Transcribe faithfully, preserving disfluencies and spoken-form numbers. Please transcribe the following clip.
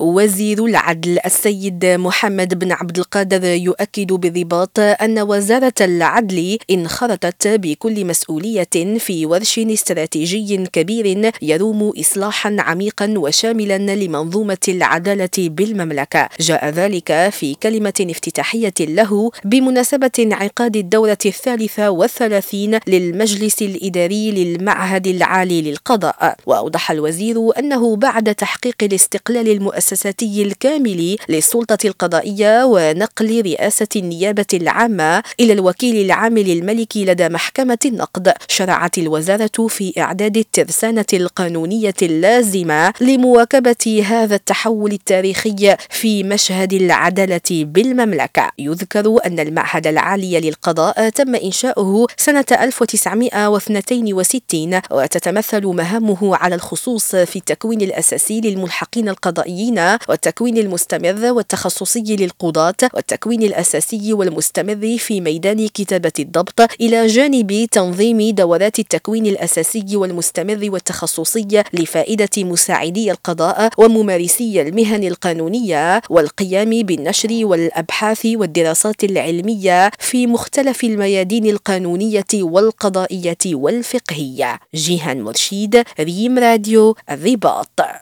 وزير العدل السيد محمد بن عبد القادر يؤكد بالرباط أن وزارة العدل انخرطت بكل مسؤولية في ورش استراتيجي كبير يروم إصلاحا عميقا وشاملا لمنظومة العدالة بالمملكة. جاء ذلك في كلمة افتتاحية له بمناسبة انعقاد الدورة الثالثة والثلاثين للمجلس الإداري للمعهد العالي للقضاء. وأوضح الوزير أنه بعد تحقيق الاستقلال المؤسساتي الكامل للسلطة القضائية ونقل رئاسة النيابة العامة إلى الوكيل العام للملك لدى محكمة النقد، شرعت الوزارة في إعداد الترسانة القانونية اللازمة لمواكبة هذا التحول التاريخي في مشهد العدالة بالمملكة. يذكر أن المعهد العالي للقضاء تم إنشاؤه سنة ألف وتسعمائة واثنين وستين، وتتمثل مهامه على الخصوص في التكوين الأساسي للملحقين القضائيين والتكوين المستمر والتخصصي للقضاة والتكوين الأساسي والمستمر في ميدان كتابة الضبط، إلى جانب تنظيم دورات التكوين الأساسي والمستمر والتخصصي لفائدة مساعدي القضاء وممارسي المهن القانونية، والقيام بالنشر والأبحاث والدراسات العلمية في مختلف الميادين القانونية والقضائية والفقهية. جيهان مرشيد، ريم راديو الرباط.